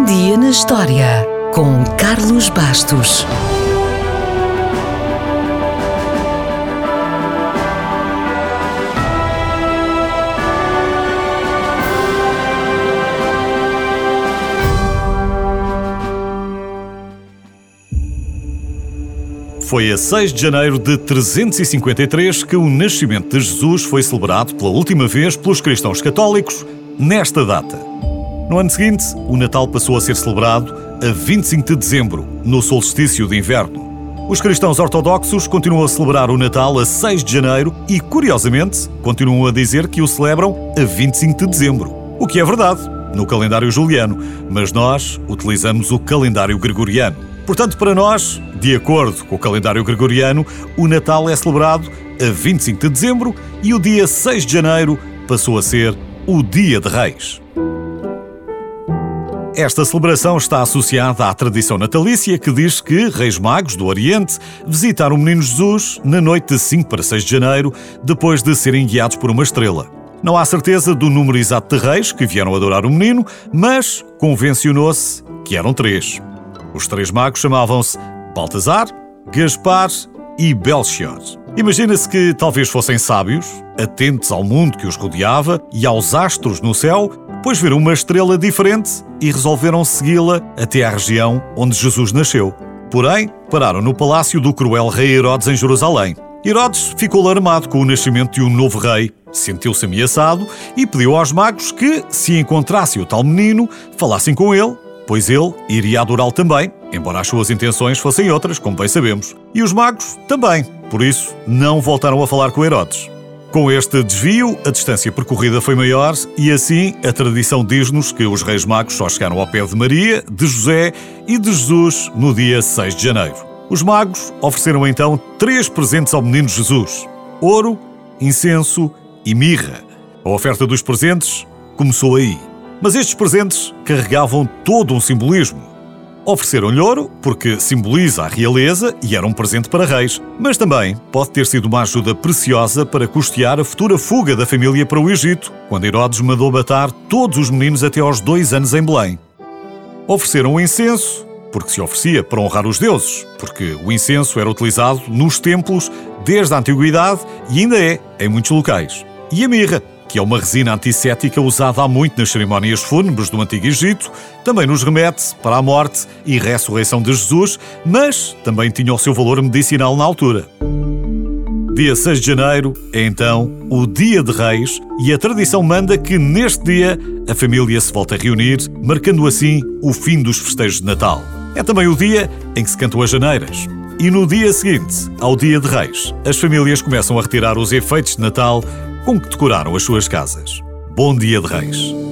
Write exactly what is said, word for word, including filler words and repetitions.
dia na história, com Carlos Bastos. Foi a seis de janeiro de trezentos e cinquenta e três que o nascimento de Jesus foi celebrado pela última vez pelos cristãos católicos nesta data. No ano seguinte, o Natal passou a ser celebrado a vinte e cinco de dezembro, no solstício de inverno. Os cristãos ortodoxos continuam a celebrar o Natal a seis de janeiro e, curiosamente, continuam a dizer que o celebram a vinte e cinco de dezembro. O que é verdade, no calendário juliano, mas nós utilizamos o calendário gregoriano. Portanto, para nós, de acordo com o calendário gregoriano, o Natal é celebrado a vinte e cinco de dezembro e o dia seis de janeiro passou a ser o Dia de Reis. Esta celebração está associada à tradição natalícia que diz que Reis Magos do Oriente visitaram o menino Jesus na noite de cinco para seis de janeiro, depois de serem guiados por uma estrela. Não há certeza do número exato de reis que vieram adorar o menino, mas convencionou-se que eram três. Os três magos chamavam-se Baltazar, Gaspar e Belchior. Imagina-se que talvez fossem sábios, atentos ao mundo que os rodeava e aos astros no céu, pois viram uma estrela diferente e resolveram segui-la até à região onde Jesus nasceu. Porém, pararam no palácio do cruel rei Herodes em Jerusalém. Herodes ficou alarmado com o nascimento de um novo rei, sentiu-se ameaçado e pediu aos magos que, se encontrassem o tal menino, falassem com ele, pois ele iria adorá-lo também, embora as suas intenções fossem outras, como bem sabemos. E os magos também, por isso não voltaram a falar com Herodes. Com este desvio, a distância percorrida foi maior e assim a tradição diz-nos que os reis magos só chegaram ao pé de Maria, de José e de Jesus no dia seis de janeiro. Os magos ofereceram então três presentes ao menino Jesus: ouro, incenso e mirra. A oferta dos presentes começou aí. Mas estes presentes carregavam todo um simbolismo. Ofereceram-lhe ouro, porque simboliza a realeza e era um presente para reis, mas também pode ter sido uma ajuda preciosa para custear a futura fuga da família para o Egito, quando Herodes mandou matar todos os meninos até aos dois anos em Belém. Ofereceram o incenso, porque se oferecia para honrar os deuses, porque o incenso era utilizado nos templos desde a antiguidade e ainda é em muitos locais. E a mirra, que é uma resina antisséptica usada há muito nas cerimónias fúnebres do Antigo Egito, também nos remete para a morte e ressurreição de Jesus, mas também tinha o seu valor medicinal na altura. Dia seis de janeiro é então o Dia de Reis e a tradição manda que neste dia a família se volta a reunir, marcando assim o fim dos festejos de Natal. É também o dia em que se cantam as janeiras. E no dia seguinte, ao Dia de Reis, as famílias começam a retirar os efeitos de Natal com que decoraram as suas casas. Bom Dia de Reis!